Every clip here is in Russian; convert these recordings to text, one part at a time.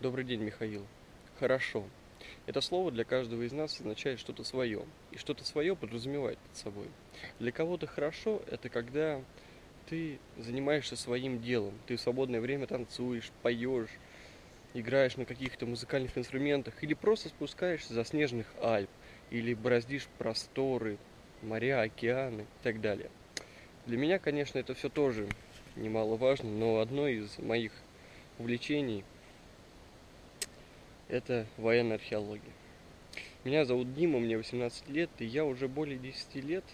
Добрый день, Михаил. Хорошо. Это слово для каждого из нас означает что-то свое. И что-то свое подразумевает под собой. Для кого-то хорошо – это когда ты занимаешься своим делом. Ты в свободное время танцуешь, поешь, играешь на каких-то музыкальных инструментах или просто спускаешься с заснеженных Альп, или бороздишь просторы, моря, океаны и так далее. Для меня, конечно, это все тоже немаловажно, но одно из моих увлечений – это военная археология. Меня зовут Дима, мне 18 лет, и я уже более 10 лет,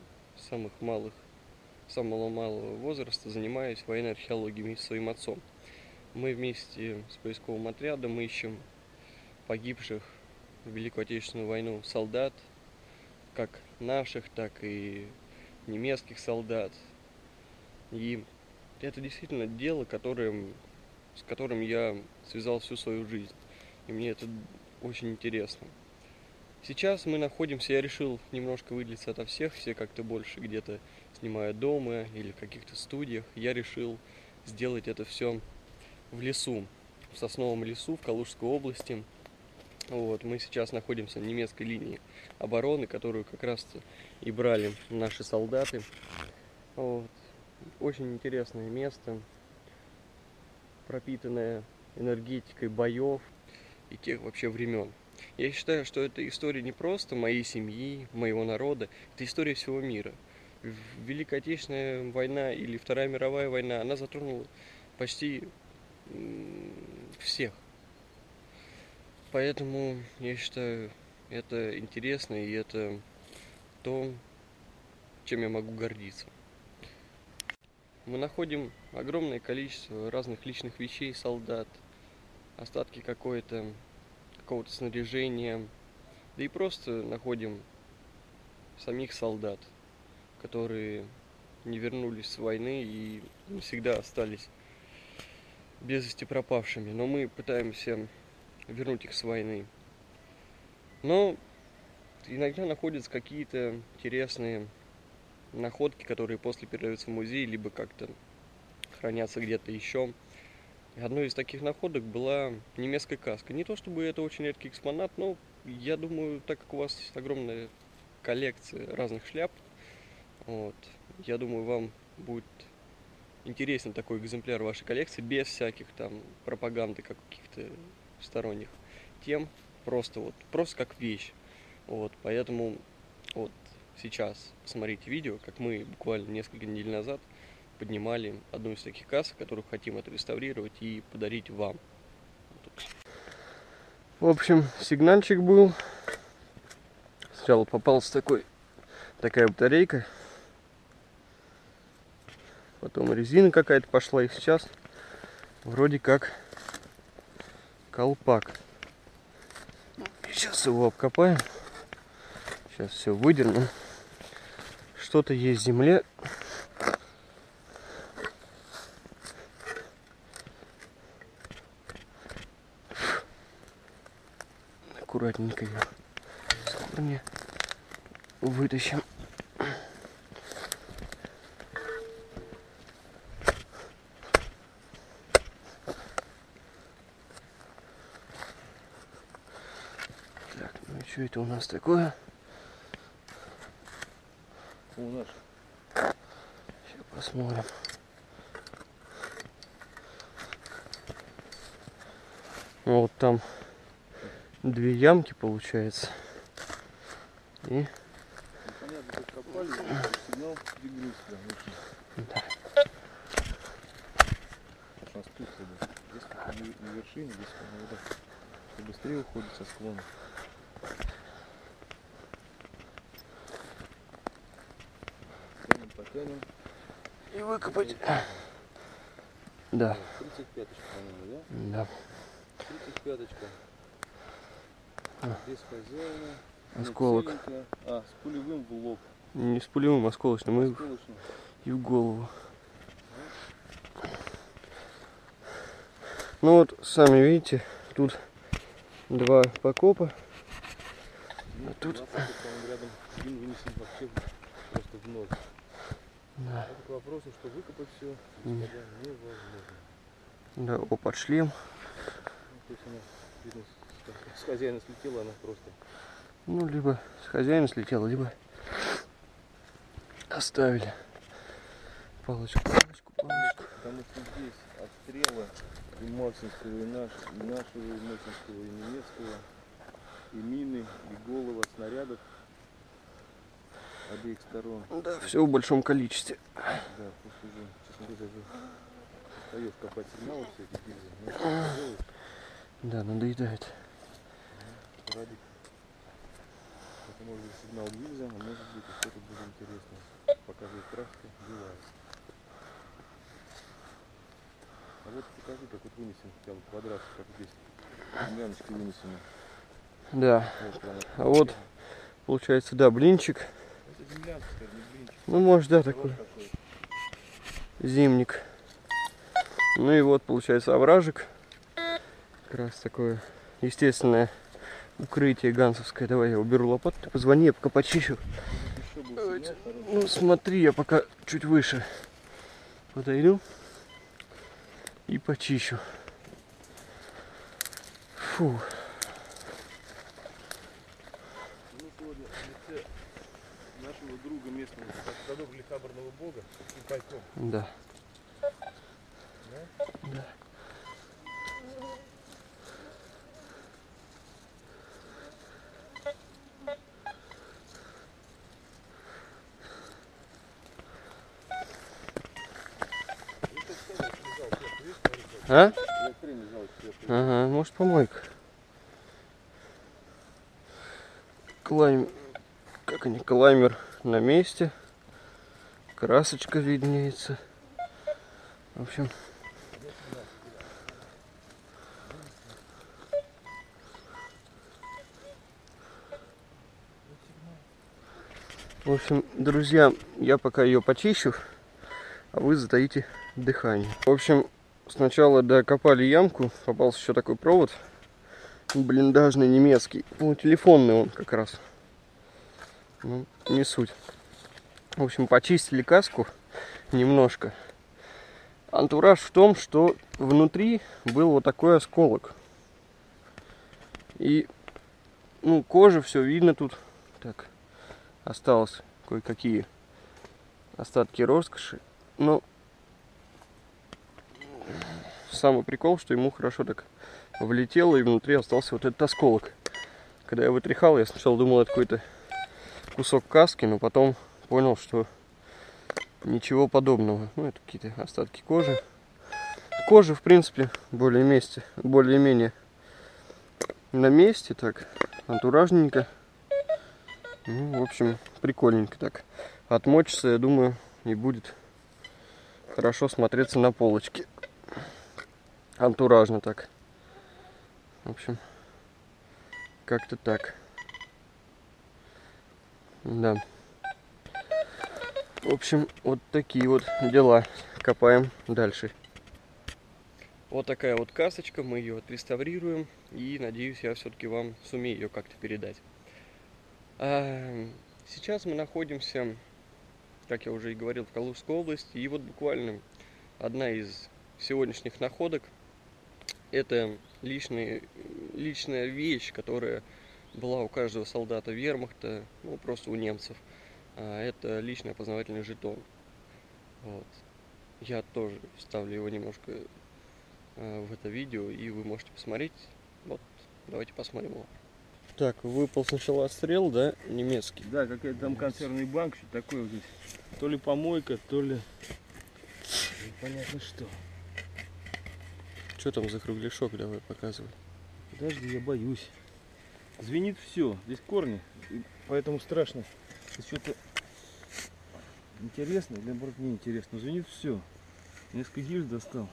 самого малого возраста, занимаюсь военной археологией вместе со своим отцом. Мы вместе с поисковым отрядом ищем погибших в Великую Отечественную войну солдат, как наших, так и немецких солдат. И это действительно дело, с которым я связал всю свою жизнь. И мне это очень интересно. Сейчас мы находимся, я решил немножко выделиться ото всех, все как-то больше где-то снимают дома или в каких-то студиях. Я решил сделать это все в лесу, в Сосновом лесу в Калужской области. Вот, мы сейчас находимся на немецкой линии обороны, которую как раз и брали наши солдаты. Вот. Очень интересное место, пропитанное энергетикой боев и тех вообще времен. Я считаю, что это история не просто моей семьи, моего народа, это история всего мира. Великая Отечественная война или Вторая мировая война, она затронула почти всех. Поэтому я считаю, это интересно, и это то, чем я могу гордиться. Мы находим огромное количество разных личных вещей солдат, остатки какого-то снаряжения, да и просто находим самих солдат, которые не вернулись с войны и навсегда остались без вести пропавшими. Но мы пытаемся вернуть их с войны. Но иногда находятся какие-то интересные находки, которые после передаются в музей, либо как-то хранятся где-то еще. И одной из таких находок была немецкая каска. Не то чтобы это очень редкий экспонат, но я думаю, так как у вас огромная коллекция разных шляп, вот, я думаю, вам будет интересен такой экземпляр вашей коллекции без всяких там пропаганды каких-то сторонних тем, просто как вещь. Вот, поэтому вот сейчас смотрите видео, как мы буквально несколько недель назад поднимали одну из таких касок, которую хотим отреставрировать и подарить вам. В общем, сигнальчик был. Сначала попался такая батарейка. Потом резина какая-то пошла. И сейчас вроде как колпак. Сейчас его обкопаем. Сейчас все выдернем. Что-то есть в земле. Аккуратненько ее с корня вытащим. Так, ну и что это у нас такое? Сейчас посмотрим. Вот там две ямки получается. И понятно, как копали, сигнал пригрузка. да. Аж спуск идет. Здесь как на вершине, здесь вода быстрее уходит со склона. Тянем, потянем. И выкопать. Да. 35-очка, по-моему, да? Да. 35-очка. Без хозяина. Осколок. С пулевым в лоб. Не с пулевым, осколочным. Осколочным. И в голову. Ну вот, сами видите, тут два покопа. Ну, А тут рядом один вынесен вообще просто в ноль. да. Это к вопросу, что выкопать все, господа, невозможно. Да, под шлем. Ну, то есть Она, видно, с хозяина слетела, она просто. Ну, либо с хозяина слетела, либо оставили. Палочку. Потому что здесь обстрелы и Максимского, и нашего, и Максимского, и немецкого, и мины, и голова снарядов обеих сторон. Да, все в большом количестве. Да, просто уже, честно говоря, даже устаешь копать сигналы все эти гильзы. Но что ты делаешь? Да, надоедает. Радик. Это может быть сигнал гильза, а может быть и что-то будет интересное. Показывает краска, бывает. А вот покажи, как вот вынесен прям квадрат, как здесь земляночка вынесена. Да. Вот прямо. А вот, получается, да, блинчик. Это землянка, скажем, не блинчик. Ну, может, да, такой зимник. Ну и вот, получается, овражек. Как раз такое естественное укрытие гансовское. Давай я уберу лопату, ты позвони, я пока почищу. Ну, смотри, я пока чуть выше подойду и почищу. Фу. Ну, сегодня в лице нашего друга местного, задобрили хабарного бога, и пайком. Да. Да? Да. А? Ага, может помойка. Как они, клаймер на месте. Красочка виднеется. В общем, друзья, я пока ее почищу, а вы затаите дыхание. В общем, сначала докопали ямку, попался еще такой провод, блиндажный немецкий, ну, телефонный он как раз, ну, не суть. В общем, почистили каску немножко. Антураж в том, что внутри был вот такой осколок. И, ну, кожа, все видно тут. Так, осталось кое-какие остатки роскоши. Но самый прикол, что ему хорошо так влетело, и внутри остался вот этот осколок. Когда я вытряхал, я сначала думал, это какой-то кусок каски, но потом понял, что ничего подобного. Ну, это какие-то остатки кожи. Кожа, в принципе, более-менее на месте, так, антуражненько. Ну, в общем, прикольненько так. Отмочится, я думаю, и будет хорошо смотреться на полочке. Антуражно так. В общем, как-то так. Да. В общем, вот такие вот дела. Копаем дальше. Вот такая вот касочка, мы ее отреставрируем. И надеюсь, я все-таки вам сумею ее как-то передать. Сейчас мы находимся, как я уже и говорил, в Калужской области. И вот буквально одна из сегодняшних находок — это личная вещь, которая была у каждого солдата вермахта, ну просто у немцев. Это личный опознавательный жетон. Вот. Я тоже вставлю его немножко в это видео, и вы можете посмотреть. Вот, давайте посмотрим его. Так, выпал сначала отстрел, да, немецкий? Да, какой-то там консервный банк, что такое вот здесь. То ли помойка, то ли непонятно что. Что там за кругляшок, давай показывай. Подожди, я боюсь. Звенит все, здесь корни, и поэтому страшно. Здесь что-то интересно, или наоборот неинтересно. Звенит все. Несколько гильз достал.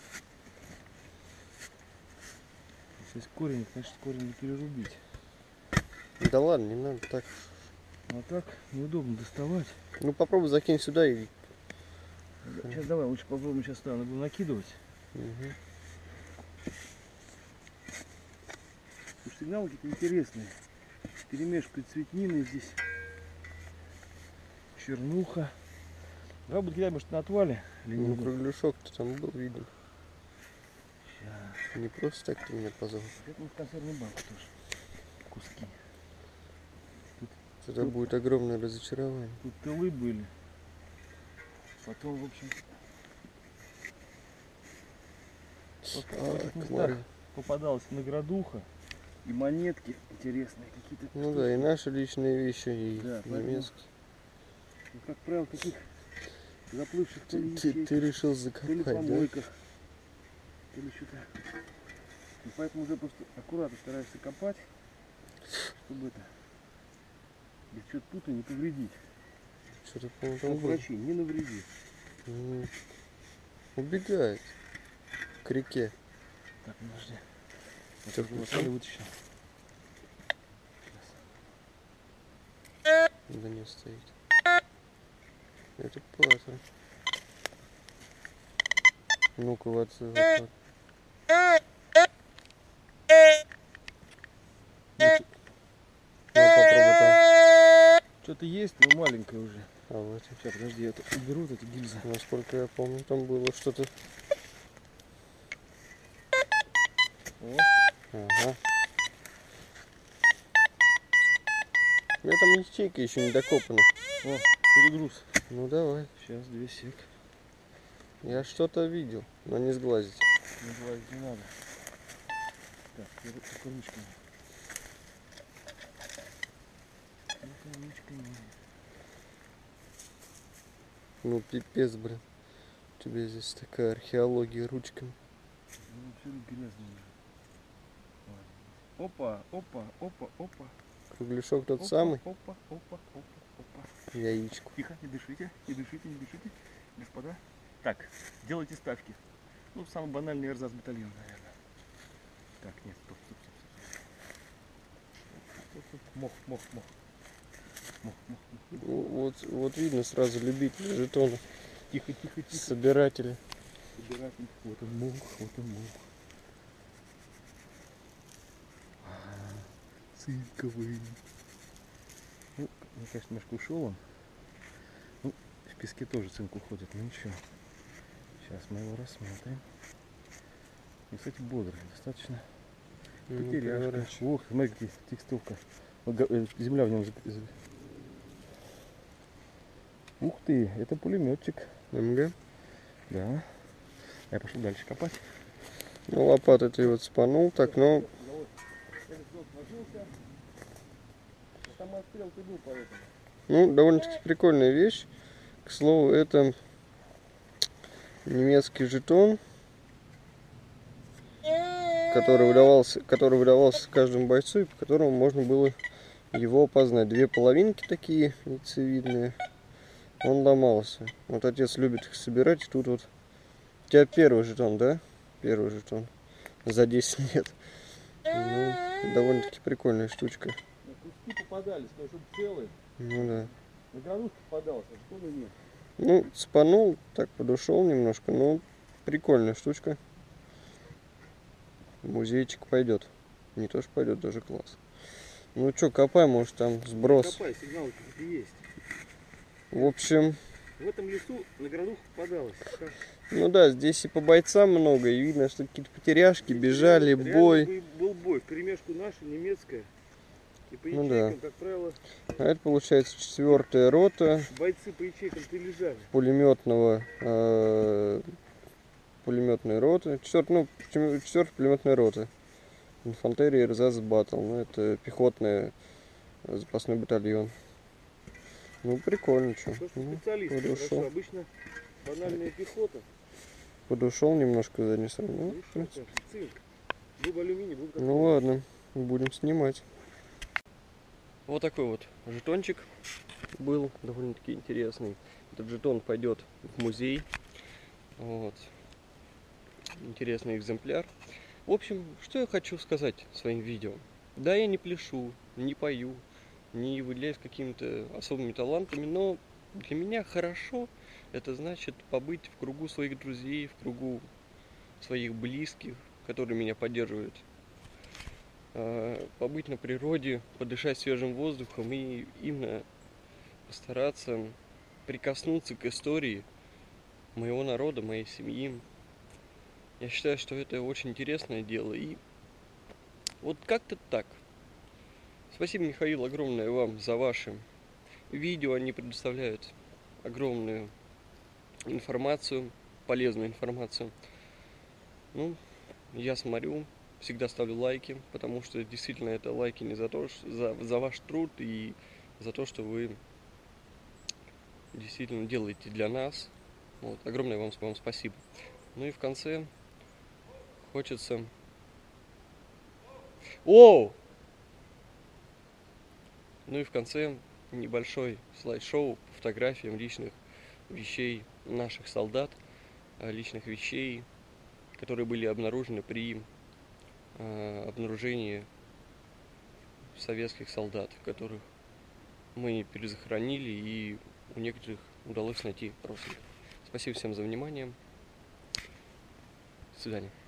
Здесь корень, значит, корень не перерубить. Да ладно, не надо так. А так неудобно доставать. Ну попробуй закинь сюда и... Сейчас давай, лучше попробуем сейчас надо было накидывать. Угу. Сигналы какие-то интересные. Перемешка цветнины здесь. Чернуха. Давай будет кидать, может, на отвале. Ну кругляшок-то там был виден. Сейчас. Не просто так ты меня позвал. Это в консервную банку тоже. Куски. Это будет огромное разочарование. Тут тылы были. Потом, в общем, вот в этих местах попадалась наградуха и монетки интересные какие-то. Ну да, и наши личные вещи, и да, немецкие. Ну, как правило, таких заплывших Ты ячейках, решил то ли закопать, да? помойках, то ли что-то. И поэтому уже просто аккуратно стараешься копать, чтобы это без чего-то пута не повредить. Что-то, по-моему, Как там было. врачи, не навреди. Убегает к реке. Так, подожди. Что, Я уже вытащил. Да не стоит. Это паттерн. Ну-ка, вот. Попробуй там. Что-то есть, но маленькое уже. А вот. Сейчас, подожди, я это уберу, вот эти гильзы. Насколько я помню, там было что-то. О. Ага. У меня там ячейка еще не докопана. О, перегруз. Ну давай. Сейчас, 2 сек. Я что-то видел, но не сглазить. Не глазить не надо. Так, только ручками. Только ручками. Ну пипец, блин. У тебя здесь такая археология ручками. Ну, все грязно уже. Опа, опа, опа, опа. Кругляшок тот Опа, самый. Опа, опа, опа, опа. Яичку. Тихо, не дышите, не дышите, не дышите, господа. Так, делайте ставки. Ну, самый банальный эрзац батальон, наверное. Так, нет, стоп, стоп, стоп, стоп. Стоп. Мох, мох, мох. Мох, мох, мох. Вот видно сразу любители жетонов. Тихо, тихо, тихо. Собиратели. Собиратель. Вот он мох, вот он мох. Цинковый. Ну, мне кажется, немножко ушел он. Ну, в песке тоже цинк уходит, но ничего. Сейчас мы его рассмотрим. И, кстати, бодрый, достаточно. Потеряшка. Ох, смотри, какая текстовка. Земля в нем. Ух ты, это пулеметчик. МГ? Да. Я пошел дальше копать. Ну, лопатой ты вот спанул, так, но... Ну, довольно-таки прикольная вещь. К слову, это немецкий жетон, который выдавался каждому бойцу, и по которому можно было его опознать. Две половинки такие яйцевидные. Он ломался. Вот отец любит их собирать. И тут вот у тебя первый жетон, да? Первый жетон. За 10 лет. Ну, довольно-таки прикольная штучка. Куски попадались, но чтобы целые. Ну да. На гранушку попадался, а что нет. Ну, спанул, так подушел немножко, но прикольная штучка. В музейчик пойдет. Не то что пойдет, даже класс. Ну что, копай, может там сброс. Копай, сигналы есть. В общем... В этом лесу на грануху попадалось. Ну да, здесь и по бойцам много, и видно, что какие-то потеряшки бежали, бой. Был бой, вперемешку наша, немецкая. И по ячейкам, Ну да. как правило, А это получается 4-я рота бойцы по ячейкам-то лежали. Пулеметной роты. 4-я пулеметная рота. Инфантерия Эрзац Баттл. Ну, это пехотный запасной батальон. Ну, прикольно, что. То, что Ну, специалисты, подошел. хорошо, обычно банальная пехота. Подошел немножко за задней стороны. Ну, Ну, в принципе. цинк. Был алюминий, был Ну ладно, будем снимать. Вот такой вот жетончик был, довольно-таки интересный. Этот жетон пойдет в музей. Вот. Интересный экземпляр. В общем, что я хочу сказать своим видео. Да, я не пляшу, не пою, не выделяюсь какими-то особыми талантами, но для меня хорошо это значит побыть в кругу своих друзей, в кругу своих близких, которые меня поддерживают. Побыть на природе, подышать свежим воздухом и именно постараться прикоснуться к истории моего народа, моей семьи. Я считаю, что это очень интересное дело. И вот как-то так. Спасибо, Михаил, огромное вам за ваши видео. Они предоставляют огромную информацию, полезную информацию. Ну, я смотрю, всегда ставлю лайки, потому что действительно это лайки не за то, за ваш труд и за то, что вы действительно делаете для нас. Вот, огромное вам спасибо. Ну и в конце хочется... О! Ну и в конце небольшой слайд-шоу по фотографиям личных вещей наших солдат, личных вещей, которые были обнаружены при обнаружении советских солдат, которых мы перезахоронили, и у некоторых удалось найти родственников. Спасибо всем за внимание. До свидания.